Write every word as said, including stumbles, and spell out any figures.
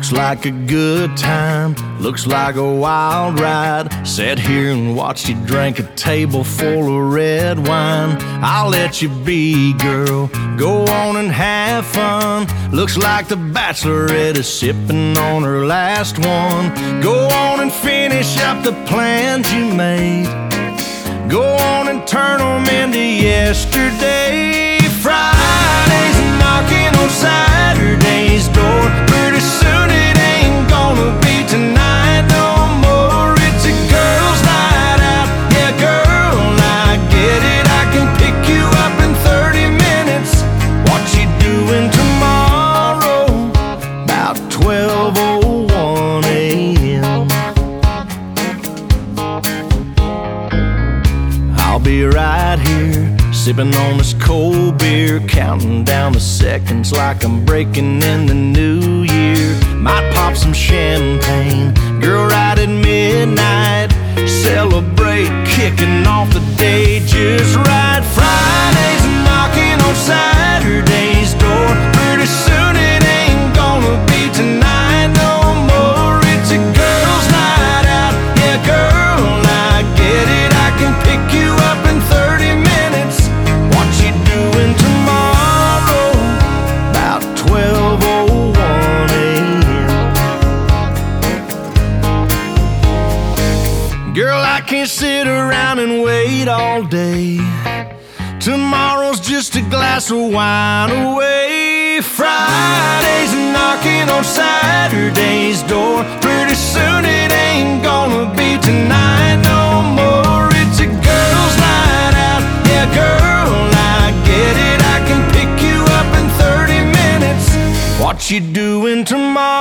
Looks like a good time, looks like a wild ride. Sat here and watched you drink a table full of red wine. I'll let you be, girl, go on and have fun. Looks like the bachelorette is sipping on her last one. Go on and finish up the plans you made. Go on and turn them into yesterday. Fridays knocking on Saturday's door. Pretty soon it ain't gonna be tonight no more. It's a girl's night out, yeah girl, I get it. I can pick you up in thirty minutes. What you doing tomorrow? About twelve oh one a m I'll be right here, sipping on this cold beer, counting down the seconds like I'm breaking in the new year. Might pop some champagne, girl, right at midnight. Celebrate kicking off the day just right. Fridays knocking on Saturday's door. Pretty soon it ain't gonna be tonight no more. It's a girl's night out, yeah girl, I get it. I can pick you up in thirty minutes. What you doing tomorrow? About twelve oh one a m Girl, I can't sit around and wait all day. Tomorrow's just a glass of wine away. Fridays knocking on Saturday's door. Pretty soon it ain't gonna be tonight no more. It's a girl's night out, yeah girl, I get it. I can pick you up in thirty minutes. What you doing tomorrow?